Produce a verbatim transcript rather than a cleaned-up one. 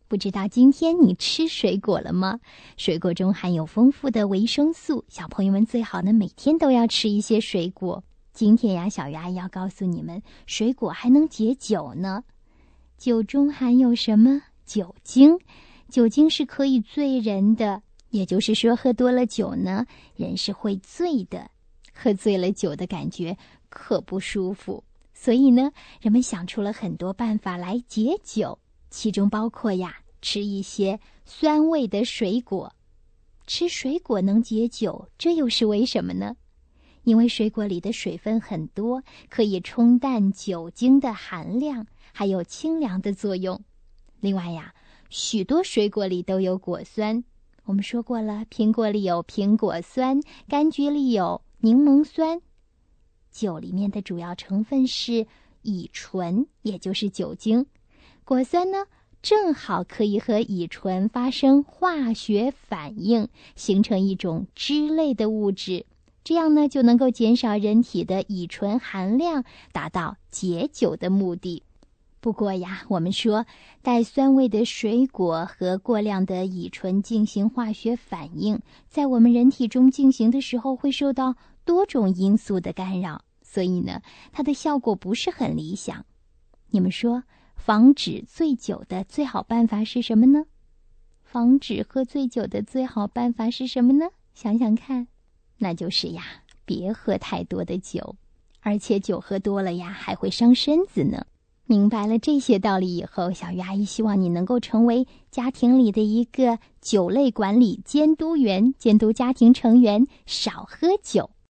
不知道今天你吃水果了吗？水果中含有丰富的维生素，小朋友们最好呢每天都要吃一些水果。今天呀，小鱼阿姨要告诉你们，水果还能解酒呢。酒中含有什么？酒精。酒精是可以醉人的，也就是说喝多了酒呢，人是会醉的。喝醉了酒的感觉可不舒服，所以呢，人们想出了很多办法来解酒，其中包括呀，吃一些酸味的水果。吃水果能解酒，这又是为什么呢？因为水果里的水分很多，可以冲淡酒精的含量，还有清凉的作用。另外呀，许多水果里都有果酸。我们说过了，苹果里有苹果酸，柑橘里有柠檬酸。酒里面的主要成分是乙醇，也就是酒精。果酸呢，正好可以和乙醇发生化学反应，形成一种酯类的物质，这样呢就能够减少人体的乙醇含量，达到解酒的目的。不过呀，我们说带酸味的水果和过量的乙醇进行化学反应，在我们人体中进行的时候会受到多种因素的干扰，所以呢，它的效果不是很理想。你们说防止醉酒的最好办法是什么呢？防止喝醉酒的最好办法是什么呢？想想看，那就是呀，别喝太多的酒，而且酒喝多了呀，还会伤身子呢。明白了这些道理以后，小鱼阿姨希望你能够成为家庭里的一个酒类管理监督员，监督家庭成员少喝酒。